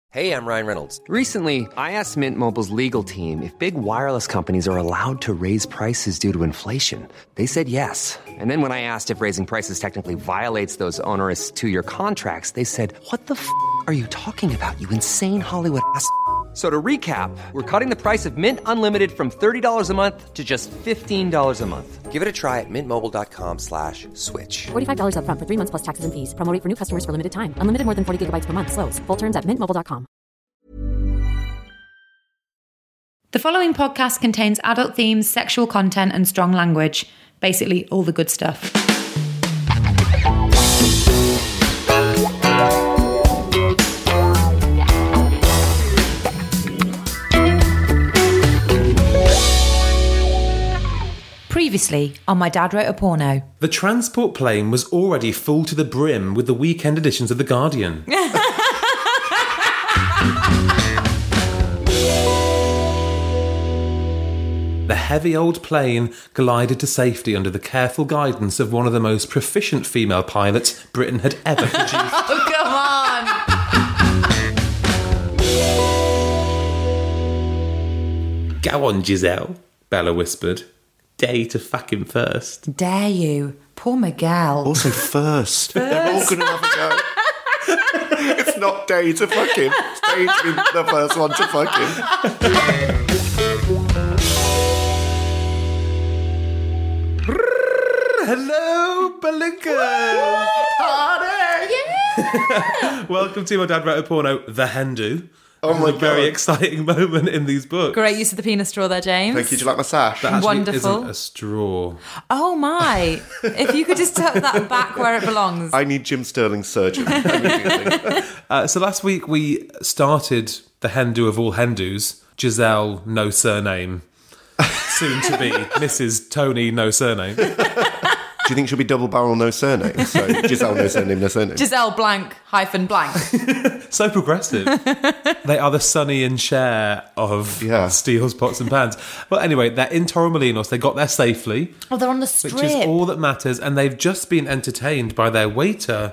Hey, I'm Ryan Reynolds. Recently, I asked Mint Mobile's legal team if big wireless companies are allowed to raise prices due to inflation. They said yes. And then when I asked if raising prices technically violates those onerous two-year contracts, they said, "What the f*** are you talking about, you insane Hollywood ass?" So to recap, we're cutting the price of Mint Unlimited from $30 a month to just $15 a month. Give it a try at mintmobile.com/switch. $45 up front for 3 months plus taxes and fees. Promo rate for new customers for limited time. Unlimited more than 40 gigabytes per month. Slows full terms at mintmobile.com. The following podcast contains adult themes, sexual content, and strong language. Basically, all the good stuff. Previously, on My Dad Wrote a Porno. The transport plane was already full to the brim with the weekend editions of The Guardian. The heavy old plane glided to safety under the careful guidance of one of the most proficient female pilots Britain had ever produced. Oh, come on! Go on, Giselle, Bella whispered. Day to fucking first. Dare you? Poor Miguel. Also first. They're all going to have a go. It's not day to fuck him. It's day to be the first one to fuck him. Hello, Belinka! Party! Yeah! Welcome to My Dad Wrote a Porno, The Hindu. Oh my a very God. exciting moment in these books. Great use of the penis straw there, James. Thank you. Do you like my sash? That actually Wonderful. isn't a straw. Oh my! If you could just tuck that back where it belongs. I need Jim Sterling's surgeon immediately. So last week we started the Hindu of all Hindus, Giselle, no surname, soon to be Mrs. Tony, no surname. Do you think she'll be double barrel, no surname? So Giselle, no surname, no surname. Giselle blank hyphen blank. So progressive. They are the Sonny and Cher of steels, pots and pans. Well, anyway, they're in Torremolinos. They got there safely. Oh, they're on the strip. Which is all that matters. And they've just been entertained by their waiter,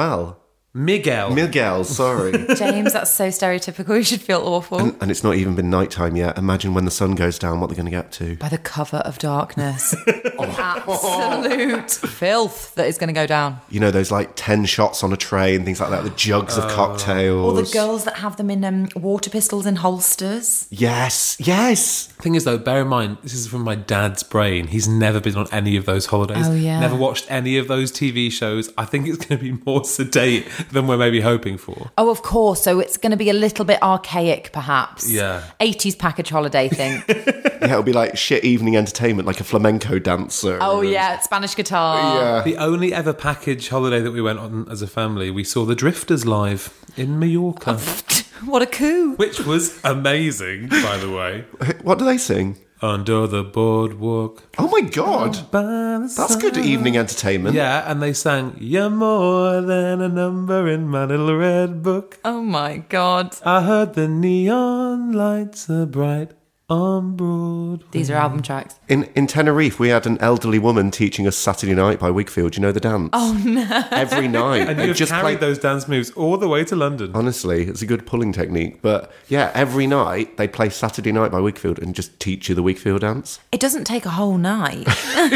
Miguel, sorry. James, that's so stereotypical. You should feel awful. And it's not even been nighttime yet. Imagine when the sun goes down, what they're going to get up to. By the cover of darkness. Absolute filth that is going to go down. You know, those like 10 shots on a tray and things like that, the jugs of cocktails. Or the girls that have them in water pistols in holsters. Yes. Thing is, though, bear in mind, this is from my dad's brain. He's never been on any of those holidays. Oh, yeah. Never watched any of those TV shows. I think it's going to be more sedate than we're maybe hoping for. Oh, of course. So it's going to be a little bit archaic, perhaps. Yeah. 80s package holiday thing. Yeah, it'll be like shit evening entertainment, like a flamenco dancer. Oh, yeah. Spanish guitar. Yeah. The only ever package holiday that we went on as a family, we saw the Drifters live in Mallorca. What a coup. Which was amazing, by the way. What do they sing? Under the boardwalk. Oh my God. That's good evening entertainment. Yeah, and they sang, "You're more than a number in my little red book." Oh my God. I heard the neon lights are bright on Broadway. These are album tracks. In Tenerife, we had an elderly woman teaching us Saturday Night by Wakefield. You know the dance? Oh no. Every night. And you've carried those dance moves all the way to London. Honestly, it's a good pulling technique. But yeah, every night they'd play Saturday Night by Wakefield and just teach you the Wakefield dance. It doesn't take a whole night.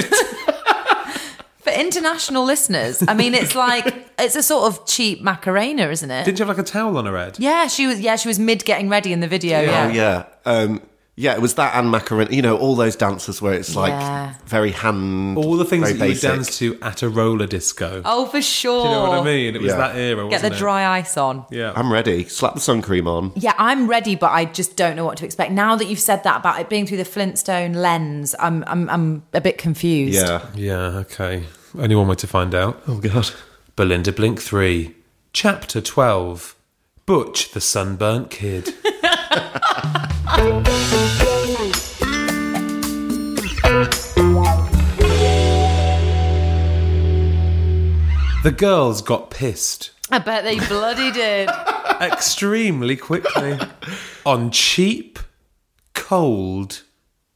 For international listeners, I mean, it's a sort of cheap Macarena, isn't it? Didn't you have like a towel on her head? Yeah, she was mid getting ready in the video. Oh, yeah. Yeah, it was that and Macarena. You know, all those dances where it's like very hand. All the things very that you would basic. dance to at a roller disco. Oh, for sure. Do you know what I mean? It was that era, wasn't Get it? the dry ice on. Yeah. I'm ready. Slap the sun cream on. Yeah, I'm ready, but I just don't know what to expect. Now that you've said that about it being through the Flintstone lens, I'm a bit confused. Yeah. Yeah, okay. Only one way to find out. Oh, God. Belinda Blink 3, Chapter 12, Butch the Sunburnt Kid. The girls got pissed. I bet they bloody did. Extremely quickly. On cheap, cold,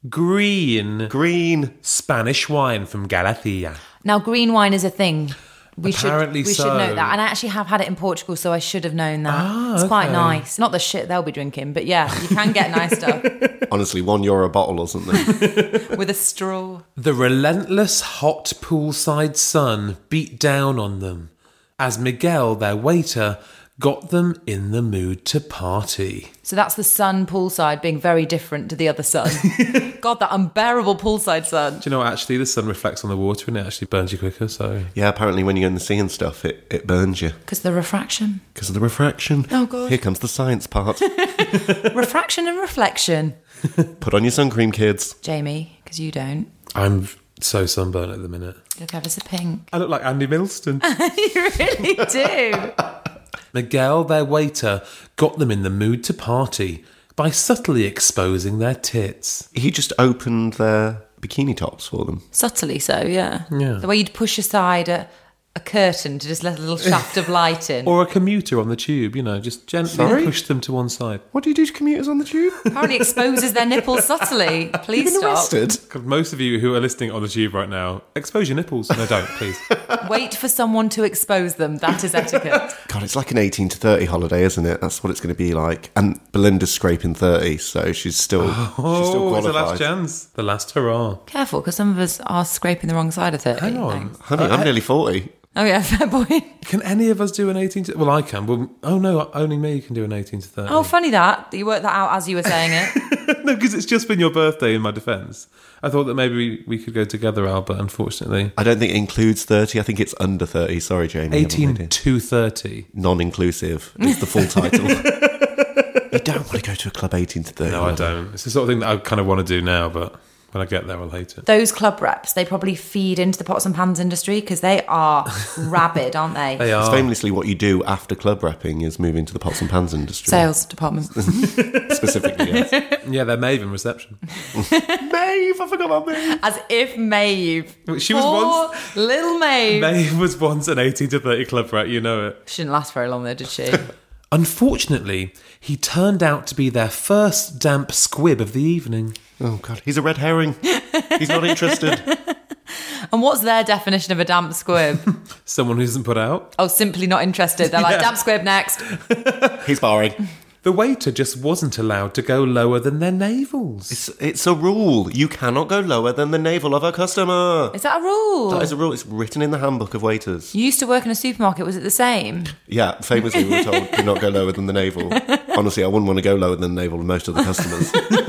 green Green. Spanish wine from Galicia. Now, green wine is a thing. We Apparently should so. note that. And I actually have had it in Portugal, so I should have known that. It's quite okay. nice. Not the shit they'll be drinking, but yeah, you can get nice stuff Honestly, €1 a bottle or something. with a straw. The relentless hot poolside sun beat down on them as Miguel, their waiter, got them in the mood to party. So that's the sun poolside being very different to the other sun. God, that unbearable poolside sun. Do you know, actually, the sun reflects on the water and it actually burns you quicker, so... Yeah, apparently when you're in the sea and stuff, it burns you. Because the refraction. Because of the refraction. Oh, God. Here comes the science part. Refraction and reflection. Put on your sun cream, kids. Jamie, because you don't. I'm so sunburned at the minute. You look ever so pink. I look like Andy Milston. You really do. Miguel, their waiter, got them in the mood to party by subtly exposing their tits. He just opened their bikini tops for them. Subtly so, yeah. Yeah. The way you'd push aside a curtain to just let a little shaft of light in. Or a commuter on the tube, just gently push them to one side. What do you do to commuters on the tube? Apparently exposes their nipples subtly. Please Been stop. arrested? God, most of you who are listening on the tube right now, expose your nipples. No, don't, please. Wait for someone to expose them. That is etiquette. God, it's like an 18 to 30 holiday, isn't it? That's what it's going to be like. And Belinda's scraping 30, so she's still It's qualified. the last chance. The last hurrah. Careful, because some of us are scraping the wrong side of 30. Hang on. Thanks. Honey, I'm nearly 40. Oh, yeah, fair point. Can any of us do an 18 to... Well, I can. Well, oh, no, only me can do an 18 to 30. Oh, funny that. You worked that out as you were saying it. No, because it's just been your birthday in my defence. I thought that maybe we could go together, Al, but unfortunately... I don't think it includes 30. I think it's under 30. Sorry, Jamie. 18 to 30. Non-inclusive is the full title. You don't want to go to a club 18 to 30. No, I don't. It's the sort of thing that I kind of want to do now, but when I get there, I'll hate it. Those club reps, they probably feed into the pots and pans industry because they are rabid, aren't they? They It's are. famously what you do after club repping is move into the pots and pans industry. Sales department. Specifically, yes. Yeah, they're Maeve in reception. Maeve, I forgot about Maeve. As if Maeve. She was Poor once... little Maeve. Maeve was once an 18 to 30 club rat, you know it. She didn't last very long though, did she? Unfortunately, he turned out to be their first damp squib of the evening. Oh, God. He's a red herring. He's not interested. And what's their definition of a damp squib? Someone who isn't put out. Oh, simply not interested. They're like, Yeah. damp squib next. He's barring. The waiter just wasn't allowed to go lower than their navels. It's a rule. You cannot go lower than the navel of a customer. Is that a rule? That is a rule. It's written in the handbook of waiters. You used to work in a supermarket. Was it the same? Yeah, famously we were told do not go lower than the navel. Honestly, I wouldn't want to go lower than the navel of most of the customers.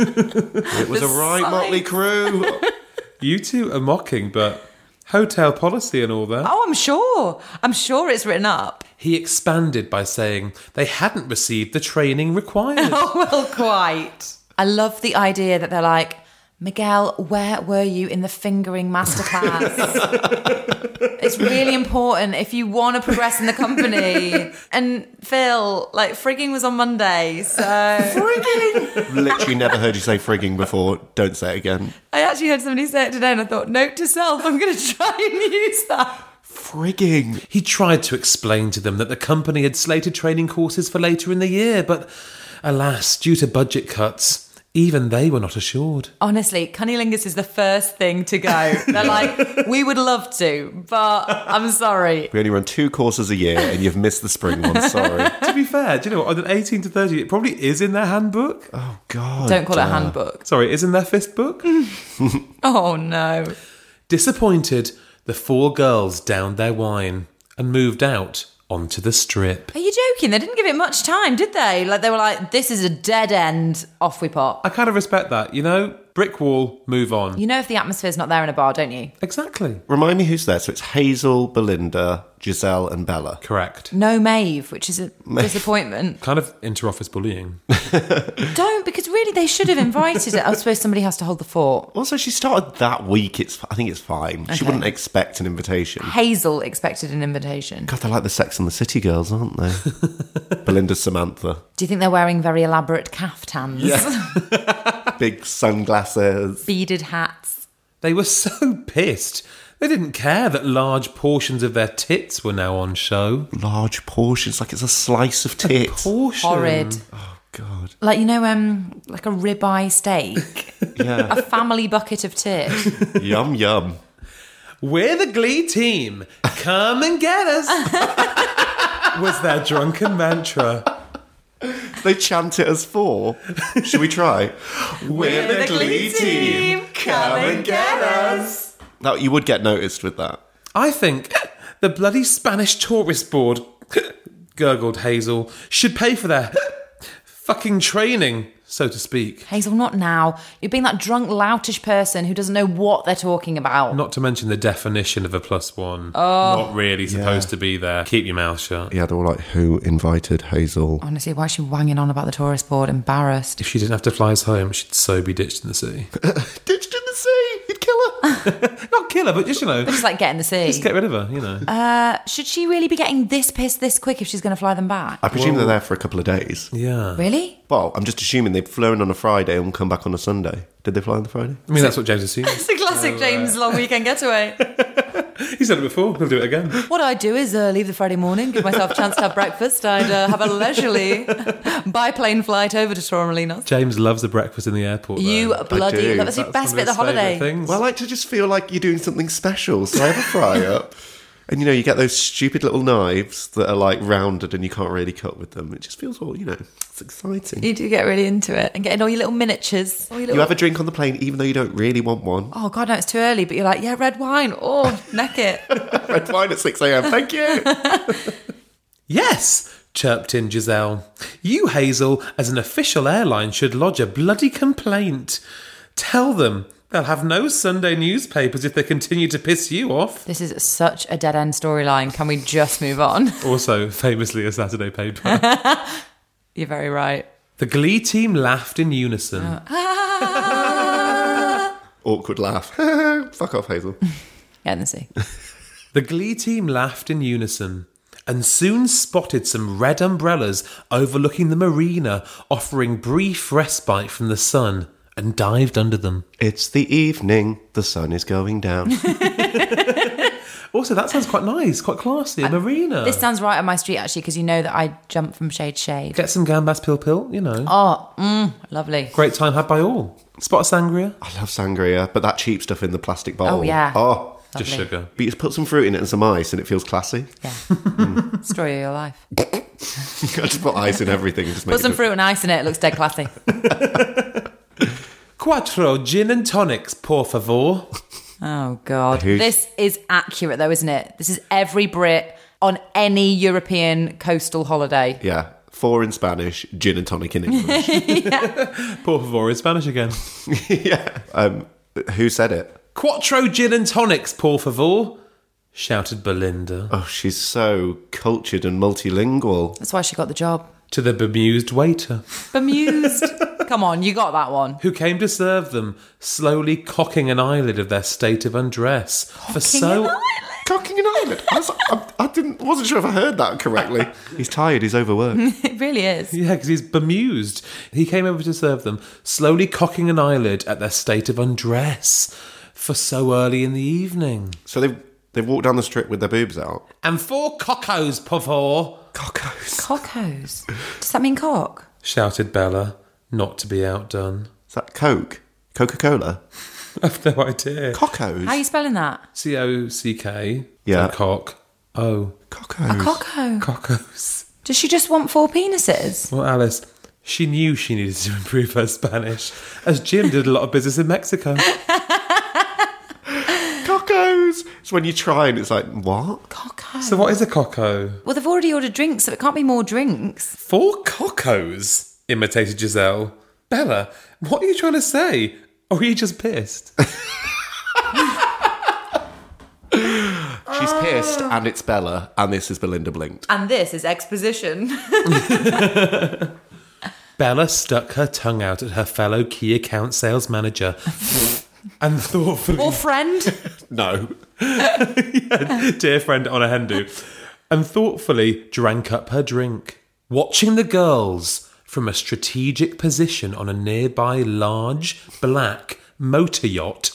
It was The a right size. motley crew. You two are mocking, but hotel policy and all that. Oh, I'm sure. I'm sure it's written up. He expanded by saying they hadn't received the training required. Oh, well, quite. I love the idea that they're like, Miguel, where were you in the fingering masterclass? It's really important if you want to progress in the company. And Phil, frigging was on Monday, so... Frigging! Literally never heard you say frigging before. Don't say it again. I actually heard somebody say it today and I thought, note to self, I'm going to try and use that. Frigging. He tried to explain to them that the company had slated training courses for later in the year, but alas, due to budget cuts, even they were not assured. Honestly, cunnilingus is the first thing to go. They're like, we would love to, but I'm sorry. We only run 2 courses a year and you've missed the spring one. Sorry. To be fair, do you know what? On an 18 to 30, it probably is in their handbook. Oh, God. Don't call it a handbook. Sorry, is in their fifth book. Oh, no. Disappointed, the 4 girls downed their wine and moved out onto the strip. Are you joking? They didn't give it much time, did they? They were like, this is a dead end, off we pop. I kind of respect that, brick wall, move on. You know if the atmosphere's not there in a bar, don't you? Exactly. Remind me who's there. So it's Hazel, Belinda, Giselle and Bella. Correct. No Maeve, which is a disappointment. Kind of inter-office bullying. Don't, because really they should have invited it. I suppose somebody has to hold the fort. Also, she started that week. I think it's fine. She wouldn't expect an invitation. Hazel expected an invitation. God, they're like the Sex and the City girls, aren't they? Belinda, Samantha. Do you think they're wearing very elaborate caftans? Big sunglasses. Beaded hats? They were so pissed. They didn't care that large portions of their tits were now on show. Large portions, like it's a slice of tit. Portion. Horrid. Oh, God. Like a ribeye steak. Yeah. A family bucket of tit. Yum, yum. We're the Glee team. Come and get us. Was their drunken mantra. They chant it as 4. Should we try? We're the Glee team. Come and get us. Now, you would get noticed with that. I think the bloody Spanish tourist board, gurgled Hazel, should pay for their fucking training, so to speak. Hazel, not now. You're being that drunk, loutish person who doesn't know what they're talking about. Not to mention the definition of a +1. Not really supposed to be there. Keep your mouth shut. Yeah, they're all like, who invited Hazel? Honestly, why is she wanging on about the tourist board? Embarrassed. If she didn't have to fly us home, she'd so be ditched in the sea. Ditched in the sea! You'd kill her! Not kill her, but just, Just like get in the sea. just get rid of her, Should she really be getting this pissed this quick if she's going to fly them back? I presume they're there for a couple of days. Yeah. Really? Well, I'm just assuming they've flown on a Friday and come back on a Sunday. Did they fly on the Friday? I mean, that's what James assumes. It's a classic James long weekend getaway. He said it before. He'll do it again. What I do is leave the Friday morning, give myself a chance to have breakfast. I'd have a leisurely biplane flight over to Torremolinos. James loves a breakfast in the airport, though. You bloody... do. That's your best bit of the one his holiday. favourite things. Well, I like to just feel like you're doing something special. So I have a fry-up. And, you get those stupid little knives that are, like, rounded and you can't really cut with them. It just feels all, it's exciting. You do get really into it and getting all your little miniatures. You have a drink on the plane even though you don't really want one. Oh, God, no, it's too early. But you're like, yeah, red wine. Oh, neck it. Red wine at 6 a.m. Thank you. Yes, chirped in Giselle. You, Hazel, as an official airline, should lodge a bloody complaint. Tell them they'll have no Sunday newspapers if they continue to piss you off. This is such a dead-end storyline. Can we just move on? Also, famously a Saturday paper. You're very right. The Glee team laughed in unison. Awkward laugh. Fuck off, Hazel. Get in the sea. The Glee team laughed in unison and soon spotted some red umbrellas overlooking the marina, offering brief respite from the sun, and dived under them. It's the evening. The sun is going down. Also, that sounds quite nice, quite classy. A marina. This sounds right on my street, actually, because you know that I jump from shade to shade. Get some gambas pill, Oh, lovely. Great time had by all. Spot of sangria. I love sangria, but that cheap stuff in the plastic bottle. Oh, yeah. Oh, Just Lovely. sugar. but you just put some fruit in it and some ice and it feels classy. Yeah. Story of your life. I just put ice in everything and just make Put some it fruit and ice in it. It looks dead classy. Quattro gin and tonics, por favor. Oh, God. Who's- This is accurate, though, isn't it? This is every Brit on any European coastal holiday. Yeah. 4 in Spanish, gin and tonic in English. Por favor in Spanish again. yeah. Who said it? Quattro gin and tonics, por favor, shouted Belinda Oh, she's so cultured and multilingual. That's why she got the job. to the bemused waiter, Bemused. Come on, you got that one. who came to serve them, slowly cocking an eyelid of their state of undress. Cocking an eyelid. Wasn't sure if I heard that correctly. He's tired. He's overworked. It really is. Yeah, because he's bemused. He came over to serve them, slowly cocking an eyelid at their state of undress for so early in the evening. So they've walked down the strip with their boobs out. And 4 cocos, por favor, Cockos. Cockos. Does that mean cock? shouted Bella, not to be outdone. Is that Coke? Coca-Cola? I've no idea. Cockos. How are you spelling that? C-O-C-K. Yeah. So cock. Oh. Cockos. A cocko. Cocos. Does she just want 4 penises? Well, Alice, she knew she needed to improve her Spanish, as Jim did a lot of business in Mexico. Cockos. It's when you try and it's like, what? Cocko. So what is a coco? Well, they've already ordered drinks, so it can't be more drinks. 4 cocos, imitated Giselle. Bella, what are you trying to say? Or are you just pissed? She's pissed and it's Bella and this is Belinda Blinked. And this is exposition. Bella stuck her tongue out at her fellow key account sales manager and thoughtfully... Or friend. No. dear friend on a hen do, and thoughtfully drank up her drink, watching the girls from a strategic position on a nearby large black motor yacht.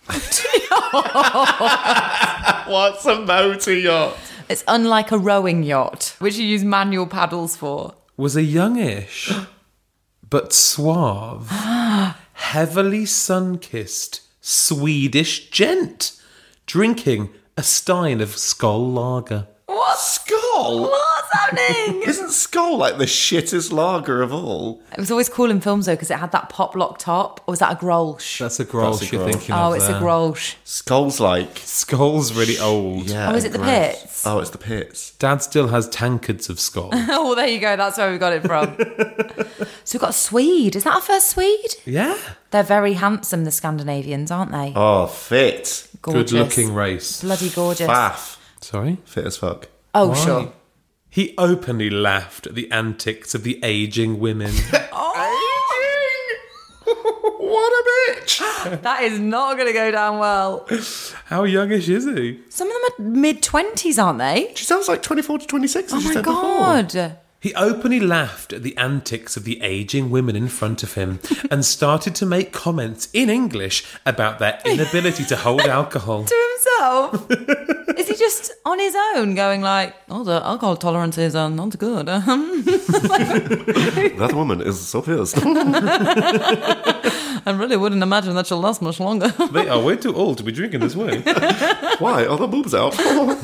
What's a motor yacht? It's unlike a rowing yacht, which you use manual paddles for. Was a youngish but suave, heavily sun-kissed Swedish gent drinking a stein of Skoll lager. What? Skull? What's happening? Isn't Skull like the shittest lager of all? It was always cool in films though because it had that pop lock top. Or was that a Grolsch? That's a Grolsch That's a you're Grolsch. thinking of. Oh, it's a there. Grolsch. Skull's like... Skoll's really old. Yeah. Oh, is it the gross. Pits? Oh, it's the Pits. Dad still has tankards of Skoll. Oh, there you go. That's where we got it from. So we've got a Swede. Is that our first Swede? Yeah. They're very handsome, the Scandinavians, aren't they? Oh, fit. Gorgeous. Good-looking race. Bloody gorgeous. Faff. Sorry? Fit as fuck. Oh, Why? sure. He openly laughed at the antics of the aging women. What a bitch! That is not going to go down well. How youngish is he? Some of them are mid-20s, aren't they? She sounds like 24 to 26. Oh as you my said before. God. He openly laughed at the antics of the aging women in front of him and started to make comments in English about their inability to hold alcohol. To himself? Is he just on his own going like, oh, the alcohol tolerance is not good. That woman is so pissed. I really wouldn't imagine that she'll last much longer. They are way too old to be drinking this way. Why? Oh, the boobs out.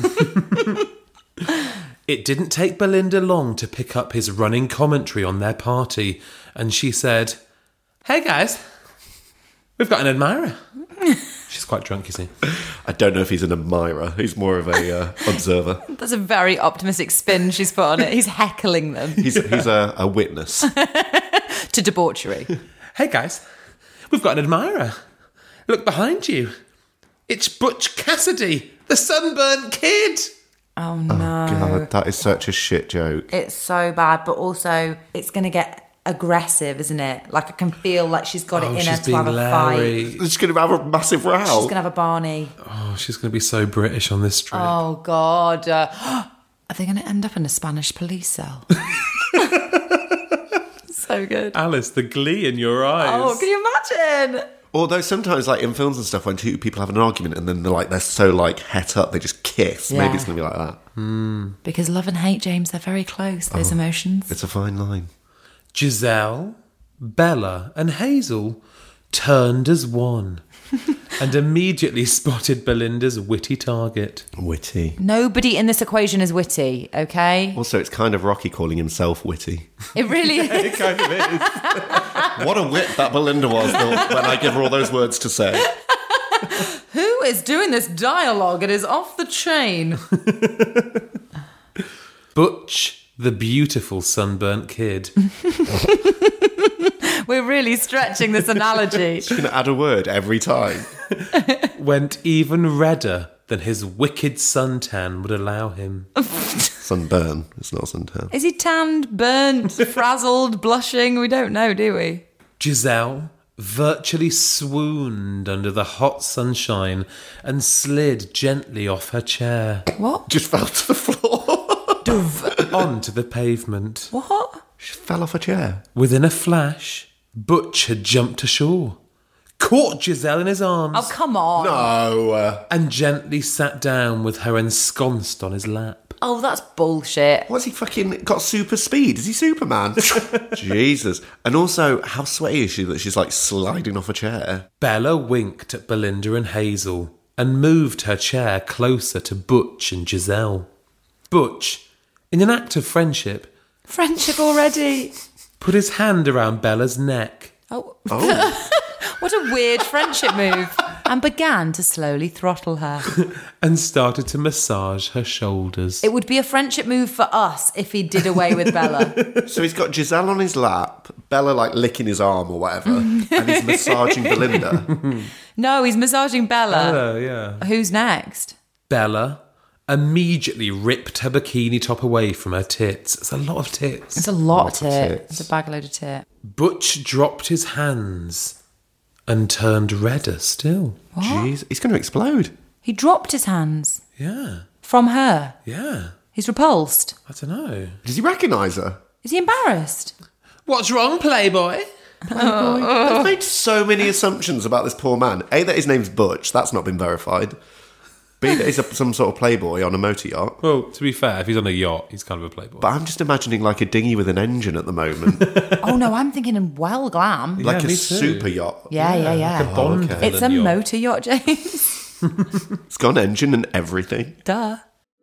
It didn't take Belinda long to pick up his running commentary on their party, and she said, "Hey guys, we've got an admirer." She's quite drunk, you see. I don't know if he's an admirer. He's more of a observer. That's a very optimistic spin she's put on it. He's heckling them He's a witness. to debauchery. Hey guys, we've got an admirer. Look behind you. It's Butch Cassidy, the sunburnt kid. Oh no. God, that is such a shit joke. It's so bad, but also it's going to get aggressive, isn't it? Like I can feel like she's got it in her she's to have being a fight. Larry. She's going to have a massive row. She's going to have a Barney. Oh, she's going to be so British on this trip. Oh God. Are they going to end up in a Spanish police cell? So good. Alice, the glee in your eyes. Oh, can you imagine? Although sometimes, like in films and stuff, when two people have an argument and then they're so like het up, they just kiss. Yeah. Maybe it's going to be like that. Because love and hate, James, they're very close, those emotions. It's a fine line. Giselle, Bella, and Hazel turned as one and immediately spotted Belinda's witty target. Witty. Nobody in this equation is witty, okay? Also, it's kind of Rocky calling himself witty. It really is. It kind of is. What a wit that Belinda was when I give her all those words to say. Who is doing this dialogue? It is off the chain. Butch, the beautiful sunburnt kid. We're really stretching this analogy. She's going to add a word every time. Went even redder than his wicked suntan would allow him. Sunburn. It's not suntan. Is he tanned, burnt, frazzled, blushing? We don't know, do we? Giselle virtually swooned under the hot sunshine and slid gently off her chair What? Just fell to the floor. onto the pavement. What? She fell off a chair. Within a flash, Butch had jumped ashore, caught Giselle in his arms, Oh, come on. No. and gently sat down with her ensconced on his lap. Oh, that's bullshit. What's he fucking got super speed? Is he Superman? Jesus. And also, how sweaty is she that she's like sliding off a chair? Bella winked at Belinda and Hazel and moved her chair closer to Butch and Giselle. Butch, in an act of friendship, Friendship already. put his hand around Bella's neck Oh, Oh. what a weird friendship move. And began to slowly throttle her. and started to massage her shoulders. It would be a friendship move for us if he did away with Bella. So he's got Giselle on his lap, Bella like licking his arm or whatever, and he's massaging Belinda. No, he's massaging Bella. Bella, yeah. Who's next? Bella immediately ripped her bikini top away from her tits. It's a lot of tits. It's a lot Lots of of tit. tits. It's a bag load of tit. Butch dropped his hands and turned redder still. Jeez, he's going to explode. He dropped his hands Yeah, from her. yeah. He's repulsed. I don't know. Does he recognise her? Is he embarrassed? What's wrong, Playboy? I've made so many assumptions about this poor man. A, that his name's Butch. That's not been verified. B, that he's some sort of playboy on a motor yacht. Well, to be fair, if he's on a yacht, he's kind of a playboy. But I'm just imagining like a dinghy with an engine at the moment. Oh no, I'm thinking well glam. Like a me too. super yacht. Yeah. Like a Bond okay. It's a villain yacht. motor yacht, James. It's got an engine and everything. Duh.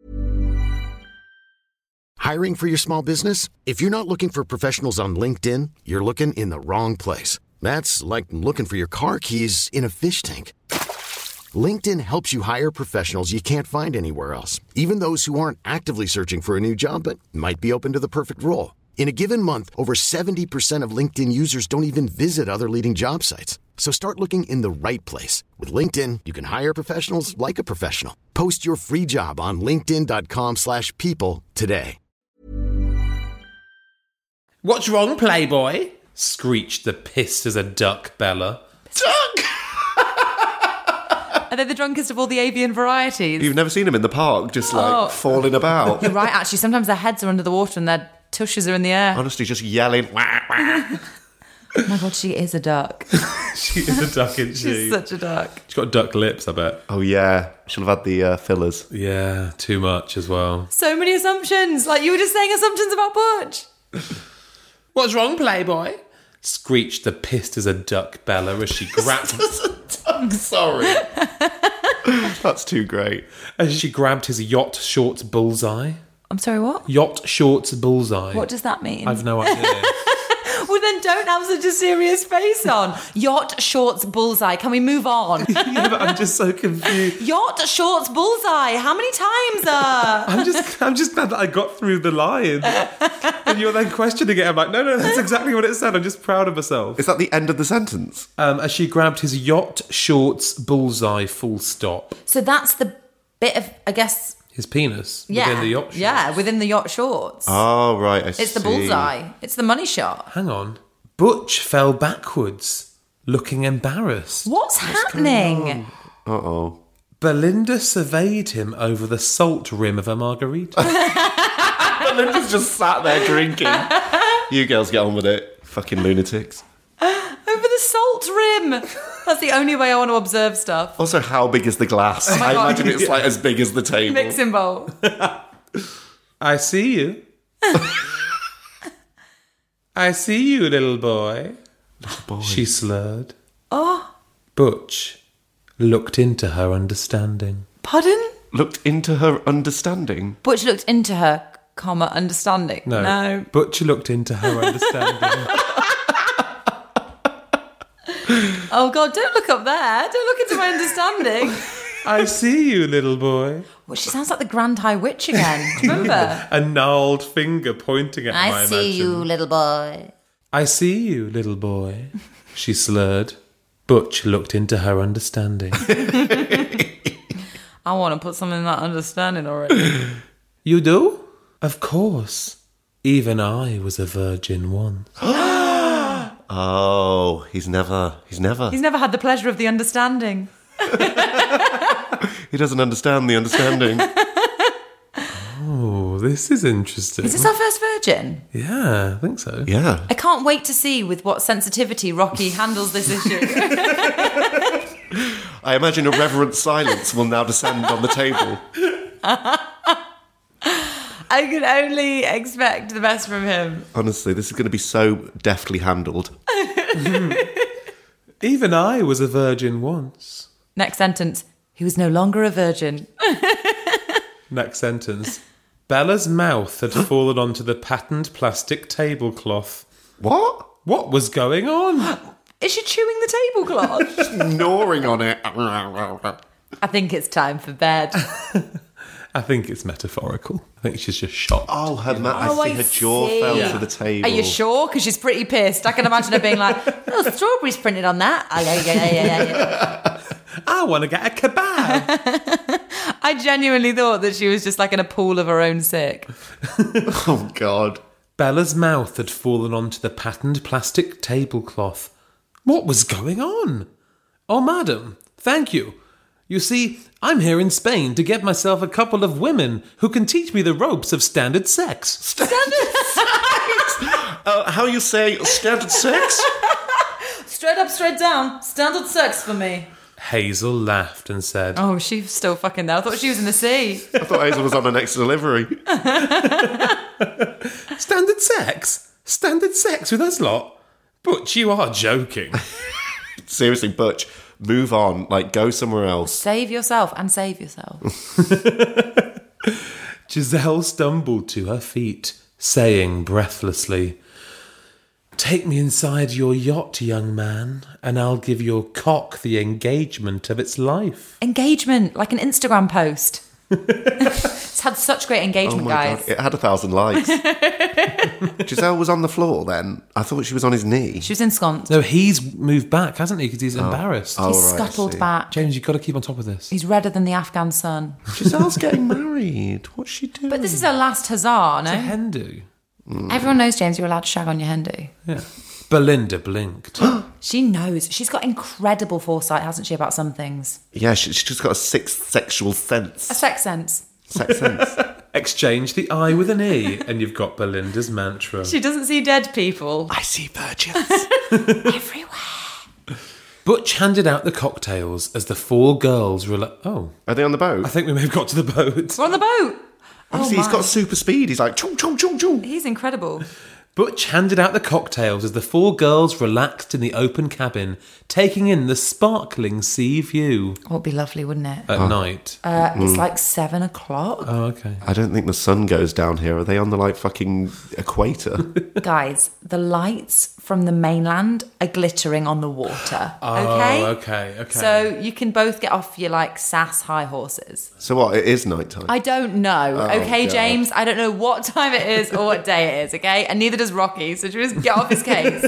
Hiring for your small business? If you're not looking for professionals on LinkedIn, you're looking in the wrong place. That's like looking for your car keys in a fish tank. LinkedIn helps you hire professionals you can't find anywhere else, even those who aren't actively searching for a new job but might be open to the perfect role. In a given month, over 70% of LinkedIn users don't even visit other leading job sites. So start looking in the right place. With LinkedIn, you can hire professionals like a professional. Post your free job on linkedin.com/people today. What's wrong, Playboy? Screeched the pissed as a duck Bella. Duck! Are they the drunkest of all the avian varieties? You've never seen them in the park, just like falling about. You're right, actually. Sometimes their heads are under the water and their tushes are in the air. Honestly, just yelling. Wah, wah. Oh my God, she is a duck. She is a duck, isn't she? She's such a duck. She's got duck lips, I bet. Oh, yeah. She'll have had the fillers. Yeah, too much as well. So many assumptions. Like you were just saying assumptions about Butch. What's wrong, Playboy? Screeched the pissed as a duck Bella as she grabbed Duck, sorry. That's too great. as she grabbed his yacht shorts bullseye. I'm sorry, what? Yacht shorts bullseye. What does that mean? I've no idea. Well, then don't have such a serious face on. Yacht shorts bullseye. Can we move on? Yeah, but I'm just so confused. Yacht shorts bullseye. How many times? I'm just glad that I got through the line. And you're then questioning it. I'm like, no, that's exactly what it said. I'm just proud of myself. Is that the end of the sentence? As she grabbed his yacht shorts bullseye full stop. So that's the bit of, I guess. His penis Yeah, within the yacht shorts. Yeah, within the yacht shorts. Oh, right, I see. It's the bullseye. It's the money shot. Hang on. Butch fell backwards, looking embarrassed. What's happening? Uh-oh. Belinda surveyed him over the salt rim of a margarita. Belinda's just sat there drinking. You girls get on with it. Fucking lunatics. Over the salt rim. That's the only way I want to observe stuff. Also, how big is the glass? I God. imagine it's like as big as the table. Mixing bowl. I see you. I see you, little boy. She slurred. Oh, Butch looked into her understanding. pardon? Looked into her understanding. Butch looked into her, comma, understanding. No. Butch looked into her understanding. Oh, God, don't look up there. Don't look into my understanding. I see you, little boy. Well, she sounds like the Grand High Witch again. Do you remember? A gnarled finger pointing at him, I imagine. little boy. I see you, little boy. She slurred. Butch looked into her understanding. I want to put something in that understanding already. You do? Of course. Even I was a virgin once. Oh, he's never. He's never had the pleasure of the understanding. He doesn't understand the understanding. Oh, this is interesting. Is this our first virgin? Yeah, I think so. Yeah. I can't wait to see with what sensitivity Rocky handles this issue. I imagine a reverent silence will now descend on the table. I can only expect the best from him. Honestly, this is going to be so deftly handled. Even I was a virgin once. Next sentence. He was no longer a virgin. Next sentence. Bella's mouth had fallen onto the patterned plastic tablecloth. What? What was going on? Is she chewing the tablecloth? Gnawing on it. I think it's time for bed. I think it's metaphorical. I think she's just shocked. Oh, her Oh, I see her jaw see. fell Yeah. to the table. Are you sure? Because she's pretty pissed. I can imagine her being like, oh, strawberries printed on that. Oh, yeah. I want to get a kebab. I genuinely thought that she was just like in a pool of her own sick. Oh, God. Bella's mouth had fallen onto the patterned plastic tablecloth. What was going on? Oh, madam, thank you. You see, I'm here in Spain to get myself a couple of women who can teach me the ropes of standard sex. How you say standard sex? Straight up, straight down. Standard sex for me. Hazel laughed and said, Oh, she's still fucking there. I thought she was in the sea. I thought Hazel was on her next delivery. Standard sex? Standard sex with us lot? Butch, you are joking. Seriously, Butch. Move on. Like, go somewhere else. Save yourself and save yourself. Giselle stumbled to her feet, saying breathlessly, "Take me inside your yacht, young man, and I'll give your cock the engagement of its life." Engagement, like an Instagram post. It's had such great engagement, guys. God, it had 1,000 likes. Giselle was on the floor then. I thought she was on his knee. She was ensconced. No, he's moved back, hasn't he? Because he's embarrassed. Oh, He's right, I scuttled see. back. James, you've got to keep on top of this. He's redder than the Afghan sun. Giselle's getting married. What's she doing? But this is her last huzzah, It's a no? hen do. Everyone knows, James, you're allowed to shag on your hen do. Yeah. Belinda blinked. She knows. She's got incredible foresight, hasn't she, about some things? Yeah, she's just got a sixth sexual sense. A sex sense. Sex sense. Exchange the I with an E, and you've got Belinda's mantra. She doesn't see dead people. I see virgins. Everywhere. Butch handed out the cocktails as the four girls Oh, Are they on the boat? I think we may have got to the boat. We're on the boat. Honestly, he's got super speed. He's like, chong, chong, chong, chong. He's incredible. Butch handed out the cocktails as the four girls relaxed in the open cabin, taking in the sparkling sea view Oh, it'd be lovely, wouldn't it? at night. It's like 7 o'clock. Oh, okay. I don't think the sun goes down here. Are they on the, like, fucking equator? Guys, the lights from the mainland are glittering on the water. Oh, Okay? okay. So you can both get off your, like, sass high horses. So what? It is nighttime. I don't know. Okay, God. James? I don't know what time it is or what day it is, okay? And neither does Rocky, so just get off his case.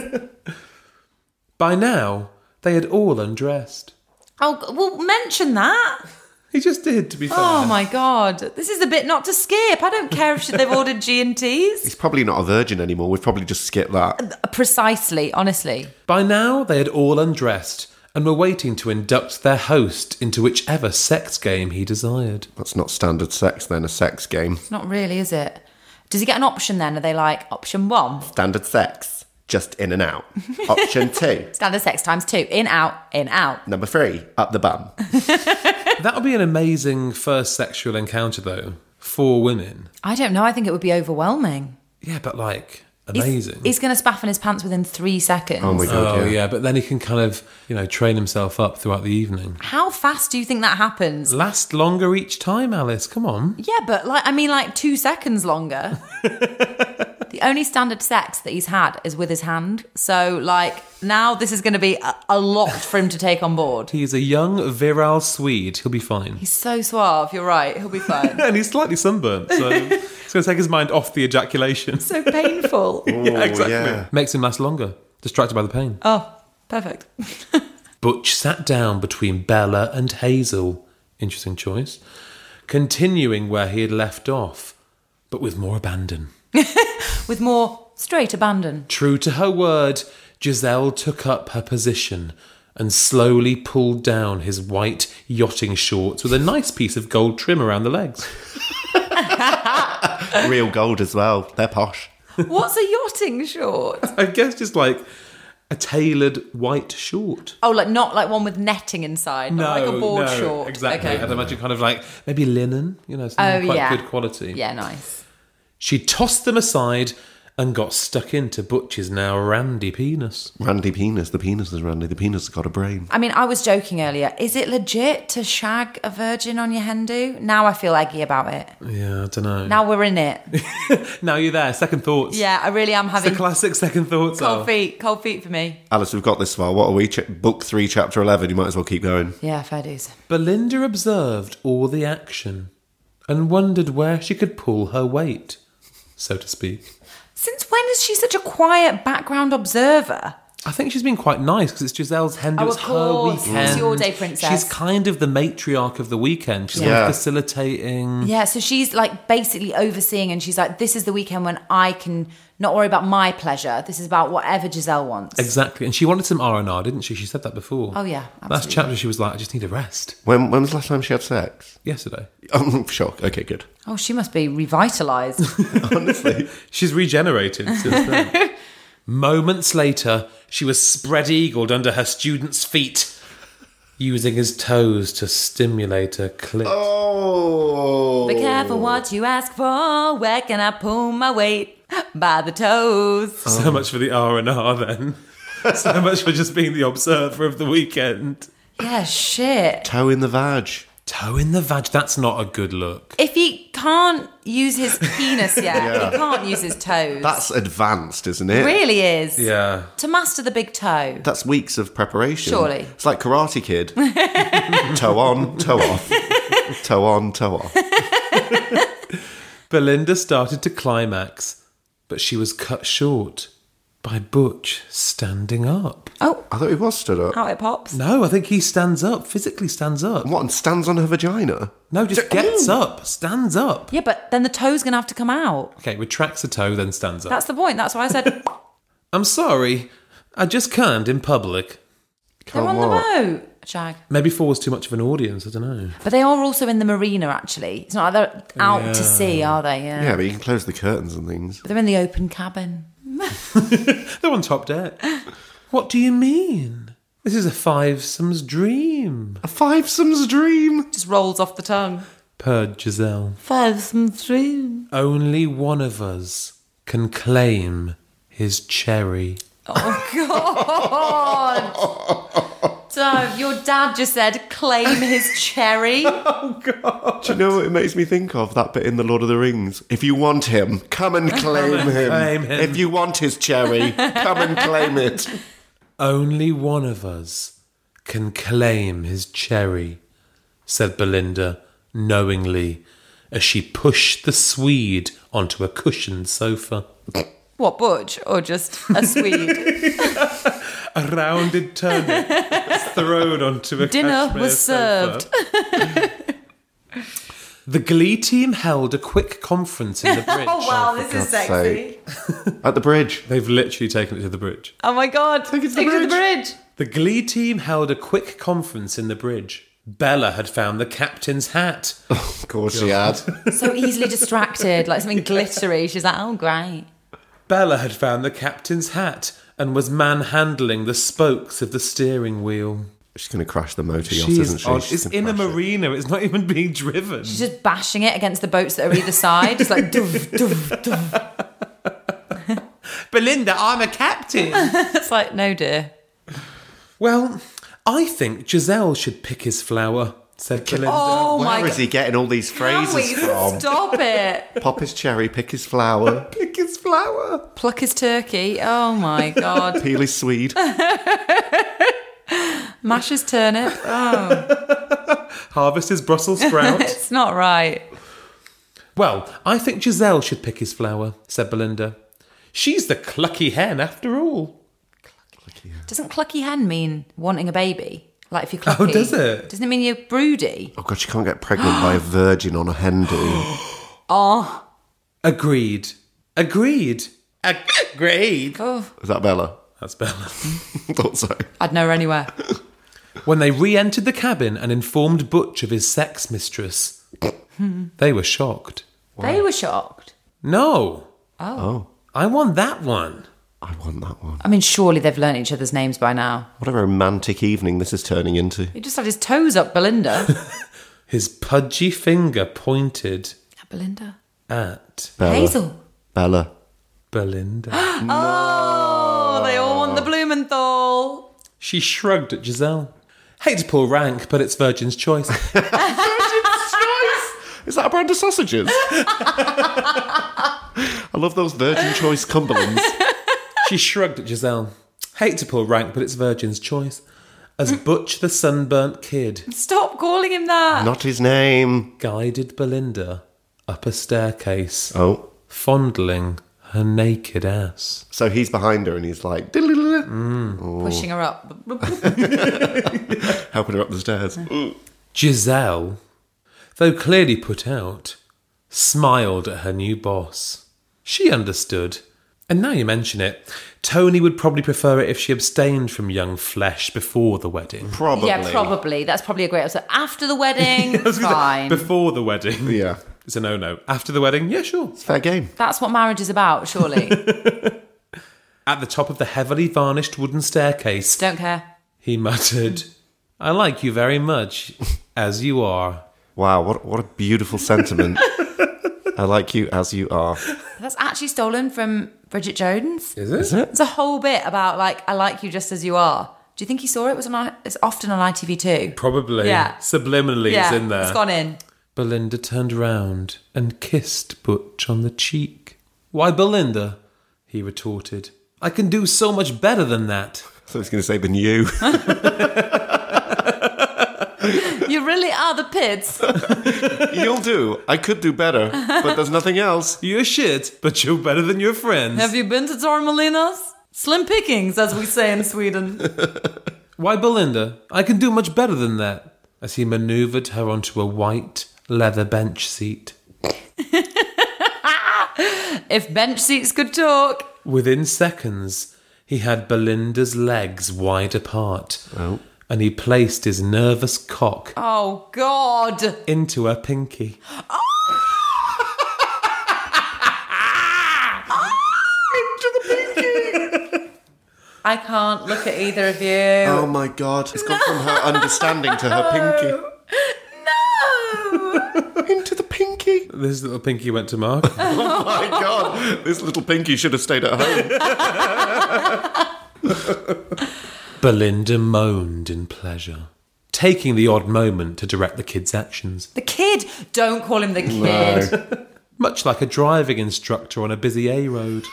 By now, they had all undressed. Oh, well, mention that. He just did, to be fair. Oh, my God. This is the bit not to skip. I don't care if they've ordered G&Ts. He's probably not a virgin anymore. We've probably just skipped that. Precisely, honestly. By now, they had all undressed and were waiting to induct their host into whichever sex game he desired. That's not standard sex then, a sex game. It's not really, is it? Does he get an option then? Are they like, option 1? Standard sex, just in and out. Option 2, Standard sex times 2. In, out, in, out. number 3, up the bum. That would be an amazing first sexual encounter, though, for women. I don't know. I think it would be overwhelming. Yeah, but like, amazing. He's going to spaff in his pants within 3 seconds. Oh my God, Oh, yeah. yeah, but then he can kind of, train himself up throughout the evening. How fast do you think that happens? Last longer each time, Alice. Come on. Yeah, but like 2 seconds longer. The only standard sex that he's had is with his hand. So, now this is going to be a lot for him to take on board. He's a young, virile Swede. He'll be fine. He's so suave. You're right. He'll be fine. And he's slightly sunburnt, so it's going to take his mind off the ejaculation. So painful. Yeah, exactly. yeah. Makes him last longer, distracted by the pain. Oh, perfect. Butch sat down between Bella and Hazel. Interesting choice. Continuing where he had left off, but with more abandon. With more straight abandon. True to her word, Giselle took up her position and slowly pulled down his white yachting shorts with a nice piece of gold trim around the legs. Real gold as well. They're posh. What's a yachting short? I guess just like a tailored white short. Oh, not like one with netting inside, not like a board short. Exactly. Okay. I'd imagine kind of like maybe linen, something quite good quality. Yeah, nice. She tossed them aside and got stuck into Butch's now randy penis. Randy penis. The penis is randy. The penis has got a brain. I mean, I was joking earlier. Is it legit to shag a virgin on your hen do? Now I feel eggy about it. Yeah, I don't know. Now we're in it. Now you're there. Second thoughts. Yeah, I really am It's the having classic second thoughts. cold feet for me. Alice, we've got this far. What are we? Book 3, chapter 11. You might as well keep going. Yeah, fair dues. Belinda observed all the action and wondered where she could pull her weight, so to speak. Since when is she such a quiet background observer? I think she's been quite nice because it's Giselle's hen. Oh, It's of her course. weekend. It's your day, princess. She's kind of the matriarch of the weekend. She's Yeah. facilitating. Yeah, so she's basically overseeing, and she's like, this is the weekend when I can not worry about my pleasure. This is about whatever Giselle wants. Exactly. And she wanted some R&R, didn't she? She said that before. Oh, yeah, Last absolutely. chapter, she was like, I just need a rest. When was the last time she had sex? Yesterday. Shock. Okay, good. Oh, she must be revitalised. Honestly. She's regenerated since then. Moments later, she was spread-eagled under her student's feet, using his toes to stimulate her clit. Oh. Be careful what you ask for. Where can I pull my weight? By the toes. So much for the R&R then. So much for just being the observer of the weekend. Yeah, shit. Toe in the vag. Toe in the vag, that's not a good look. If he can't use his penis yet, Yeah. he can't use his toes. That's advanced, isn't it? really is. Yeah. To master the big toe. That's weeks of preparation. Surely. It's like Karate Kid. Toe on, toe off. Toe on, toe off. Belinda started to climax, but she was cut short by Butch standing up. Oh, I thought he was stood up. out it pops. No, I think he stands up, physically stands up. What, and stands on her vagina? No, just gets up, stands up. Yeah, but then the toe's going to have to come out. Okay, retracts a toe, then stands up. That's the point. That's why I said I'm sorry, I just can't in public. they're on the boat, Shag. Maybe 4 was too much of an audience, I don't know. But they are also in the marina, actually. It's not like they're out to sea, are they? Yeah, but you can close the curtains and things. But they're in the open cabin. They're on top deck. What do you mean? This is a fivesome's dream, A fivesome's dream. Just rolls off the tongue. purred Giselle. Fivesome's dream. Only one of us can claim his cherry. Oh, God. So your dad just said, claim his cherry. Do you know what it makes me think of? That bit in The Lord of the Rings. If you want him, come and claim him. claim him. If you want his cherry, come and claim it. Only one of us can claim his cherry, said Belinda knowingly as she pushed the Swede onto a cushioned sofa. What, Butch? Or just a Swede? A rounded turnip thrown onto a Dinner cashmere was sofa. served. The Glee team held a quick conference in the bridge. Oh, wow, this is God's sexy. At the bridge. They've literally taken it to the bridge. Oh, my God. Take it to the the bridge. The Glee team held a quick conference in the bridge. Bella had found the captain's hat. Of course she had. So easily distracted, like something glittery. She's like, oh, great. Bella had found the captain's hat and was manhandling the spokes of the steering wheel. She's going to crash the motor yacht, She isn't is she? on. She's It's gonna in a crash it. marina. It's not even being driven. She's just bashing it against the boats that are either side. Just like, doof, doof, doof. Belinda, I'm a captain. It's like, no, dear. Well, I think Giselle should pick his flower, said Belinda. Oh, my Where is God. he getting all these Can phrases we from? stop it? Pop his cherry, pick his flower, Pick his flower. Pluck his turkey. Oh, my God. peel his swede. Mash his turnip. Oh, Harvest his Brussels sprout. it's not right. Well, I think Giselle should pick his flower, said Belinda. She's the clucky hen after all. Doesn't clucky hen mean wanting a baby? Like if you're clucky. Oh, does it? Doesn't it mean you're broody? Oh God, she can't get pregnant by a virgin on a hen do. Oh. Agreed. Agreed. Agreed. Oh, Is that Bella? That's Bella. Thought so. I'd know her anywhere. When they re-entered the cabin and informed Butch of his sex mistress, they were shocked. They were shocked. No, Oh, I want that one. I want that one. I mean, surely they've learnt each other's names by now. What a romantic evening this is turning into. He just had his toes up, Belinda. His pudgy finger pointed Belinda. at Bella. Hazel. Bella. Belinda. Oh, they all want the Blumenthal. She shrugged at Giselle. Hate to pull rank, but it's Virgin's Choice. Is that a brand of sausages? I love those Virgin Choice Cumberlands. She shrugged at Giselle. Hate to pull rank, but it's Virgin's Choice. As Butch the sunburnt kid Stop calling him that. Not his name. guided Belinda up a staircase, Oh. fondling her naked ass. So he's behind her and he's like, diddle-diddle-diddle, Pushing her up. helping her up the stairs. Giselle, though clearly put out, smiled at her new boss. She understood. And now you mention it, Tony would probably prefer it if she abstained from young flesh before the wedding. Probably. Yeah, probably. That's probably a great answer. After the wedding, fine. Before the wedding. Yeah. It's a no-no. After the wedding, yeah, sure. It's fair game. That's what marriage is about, surely. At the top of the heavily varnished wooden staircase, Don't care. he muttered, I like you very much, as you are. Wow, what a beautiful sentiment. I like you as you are. That's actually stolen from Bridget Jones. Is it? Is it? It's a whole bit about, like, I like you just as you are. Do you think he saw it? It's often on ITV2. Probably. Yeah. Subliminally Yeah, it's in there. it's gone in. Belinda turned round and kissed Butch on the cheek. "Why, Belinda," he retorted, "I can do so much better than that." So I was going to say than you. You really are the pits. You'll do. I could do better, but there's nothing else. You're shit, but you're better than your friends. Have you been to Torremolinos? Slim pickings, as we say in Sweden. "Why, Belinda, I can do much better than that," as he manoeuvred her onto a white leather bench seat. If bench seats could talk. Within seconds, he had Belinda's legs wide apart. Oh. And he placed his nervous cock Oh, God. into her pinky. I can't look at either of you. Oh my God. It's gone from her understanding to her pinky. No. Into the pinky. This little pinky went to Mark. Oh my God. This little pinky should have stayed at home. Belinda moaned in pleasure, taking the odd moment to direct the kid's actions. The kid. Don't call him the kid. Much like a driving instructor on a busy A road.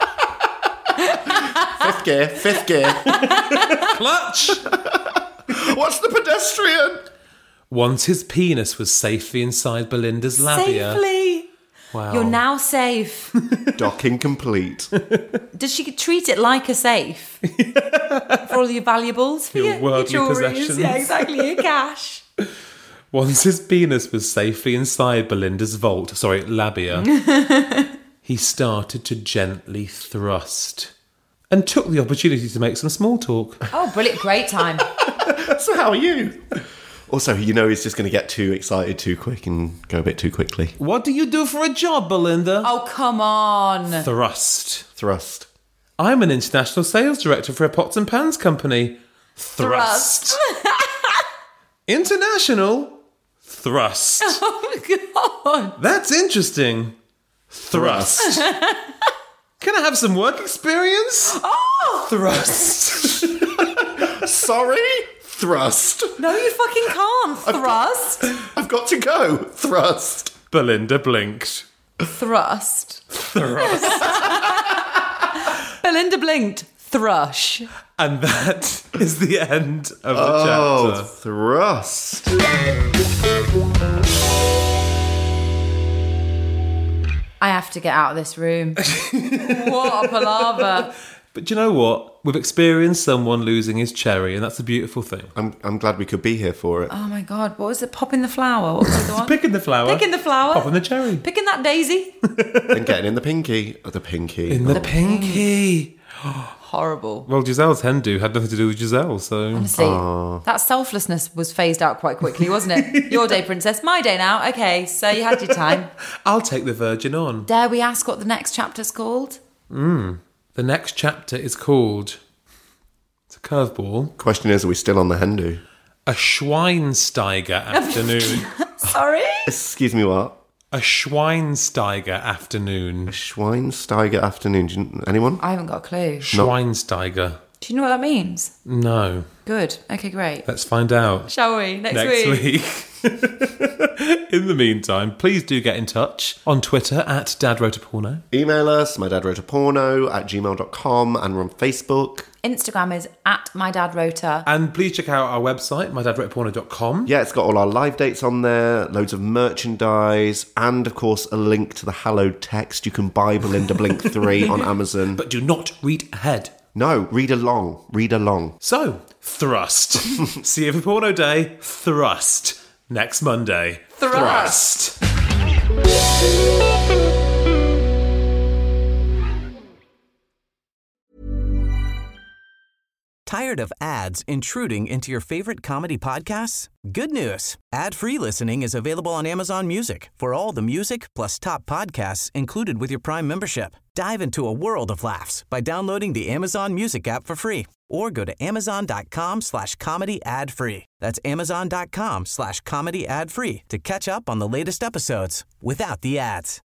Fifth gear. Clutch! What's the pedestrian? Once his penis was safely inside Belinda's labia. Safely. Wow. You're now safe. Docking complete. Does she treat it like a safe? For all your valuables? For Your worldly jewelries? possessions. Yeah, exactly. Your cash. Once his penis was safely inside Belinda's labia, he started to gently thrust and took the opportunity to make some small talk. Oh, brilliant. Great time. So how are you? Also, he's just going to get too excited too quick and go a bit too quickly. "What do you do for a job, Belinda?" Oh, come on. Thrust. "I'm an international sales director for a pots and pans company." Thrust. International? Thrust. Oh, God. That's interesting. Thrust. Can I have some work experience? Oh! Thrust. Sorry? Thrust. No, you fucking can't. Thrust. I've got to go. Thrust. Belinda blinked. Thrust. Thrust. Belinda blinked. Thrush. And that is the end of the Oh, chapter. thrust. I have to get out of this room. What a palaver. But do you know what? We've experienced someone losing his cherry, and that's a beautiful thing. I'm glad we could be here for it. Oh my God, what was it? Popping the flower? What was the one? Picking the flower. Picking the flower. Popping the cherry. Picking that daisy. And getting in the pinky. Oh, the pinky. In the pinky. Horrible. Well, Giselle's hen do had nothing to do with Giselle, so... Honestly, that selflessness was phased out quite quickly, wasn't it? Your day, princess. My day now. Okay, so you had your time. I'll take the virgin on. Dare we ask what the next chapter's called? The next chapter is called... It's a curveball. Question is, are we still on the hen do? A Schweinsteiger afternoon. Sorry? Excuse me, what? A Schweinsteiger afternoon. Schweinsteiger afternoon. Anyone? I haven't got a clue. Schweinsteiger. Do you know what that means? No. Good. Okay, great. Let's find out. Shall we? Next week. In the meantime, please do get in touch on Twitter at Dad Wrote a Porno. Email us, mydadwroteaporno@gmail.com, and we're on Facebook. Instagram is at mydadwrote. And please check out our website, mydadwroteaporno.com. Yeah, it's got all our live dates on there, loads of merchandise, and of course a link to the hallowed text. You can buy Belinda Blink 3 on Amazon. But do not read ahead. No, read along. Read along. So, thrust. See you for Porno Day. Thrust. Next Monday. Thrust. Tired of ads intruding into your favorite comedy podcasts? Good news. Ad-free listening is available on Amazon Music for all the music plus top podcasts included with your Prime membership. Dive into a world of laughs by downloading the Amazon Music app for free or go to amazon.com/comedy ad-free. That's amazon.com/comedy ad-free to catch up on the latest episodes without the ads.